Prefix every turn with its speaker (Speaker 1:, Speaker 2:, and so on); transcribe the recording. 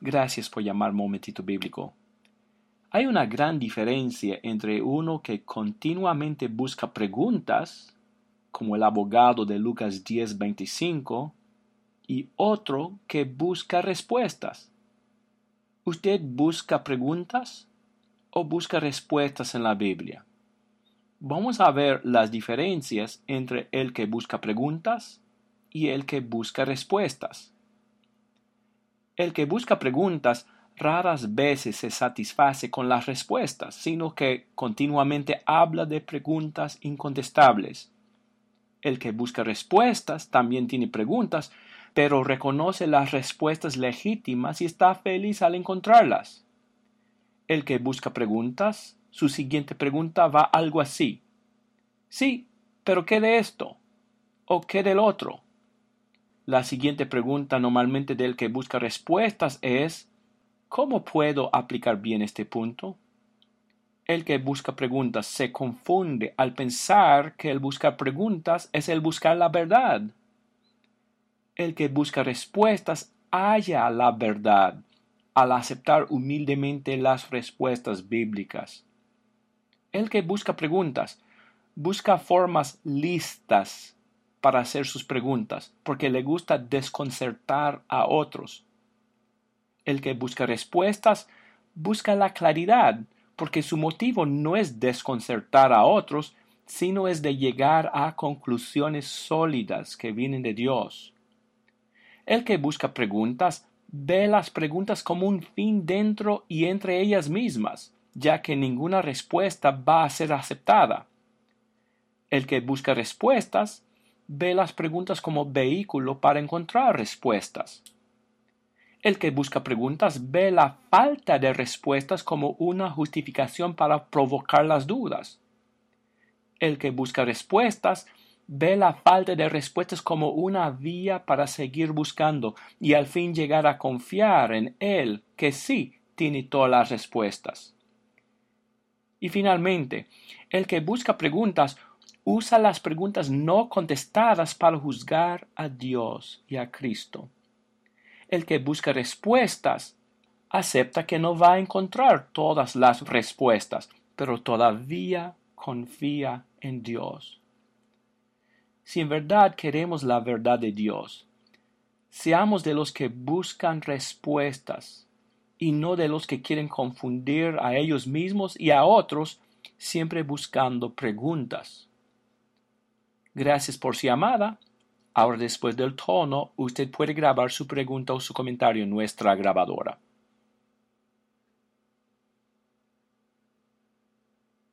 Speaker 1: Gracias por llamar Momentito Bíblico. Hay una gran diferencia entre uno que continuamente busca preguntas, como el abogado de Lucas 10:25, y otro que busca respuestas. ¿Usted busca preguntas o busca respuestas en la Biblia? Vamos a ver las diferencias entre el que busca preguntas y el que busca respuestas. El que busca preguntas raras veces se satisface con las respuestas, sino que continuamente habla de preguntas incontestables. El que busca respuestas también tiene preguntas, pero reconoce las respuestas legítimas y está feliz al encontrarlas. El que busca preguntas, su siguiente pregunta va algo así. Sí, pero ¿qué de esto? ¿O qué del otro? La siguiente pregunta normalmente del que busca respuestas es ¿cómo puedo aplicar bien este punto? El que busca preguntas se confunde al pensar que el buscar preguntas es el buscar la verdad. El que busca respuestas halla la verdad al aceptar humildemente las respuestas bíblicas. El que busca preguntas busca formas listas para hacer sus preguntas, porque le gusta desconcertar a otros. El que busca respuestas busca la claridad, porque su motivo no es desconcertar a otros, sino es de llegar a conclusiones sólidas que vienen de Dios. El que busca preguntas ve las preguntas como un fin dentro y entre ellas mismas, ya que ninguna respuesta va a ser aceptada. El que busca respuestas ve las preguntas como vehículo para encontrar respuestas. El que busca preguntas ve la falta de respuestas como una justificación para provocar las dudas. El que busca respuestas ve la falta de respuestas como una vía para seguir buscando y al fin llegar a confiar en Él, que sí tiene todas las respuestas. Y finalmente, el que busca preguntas usa las preguntas no contestadas para juzgar a Dios y a Cristo. El que busca respuestas acepta que no va a encontrar todas las respuestas, pero todavía confía en Dios. Si en verdad queremos la verdad de Dios, seamos de los que buscan respuestas y no de los que quieren confundir a ellos mismos y a otros, siempre buscando preguntas. Gracias por su llamada. Ahora, después del tono, usted puede grabar su pregunta o su comentario en nuestra grabadora.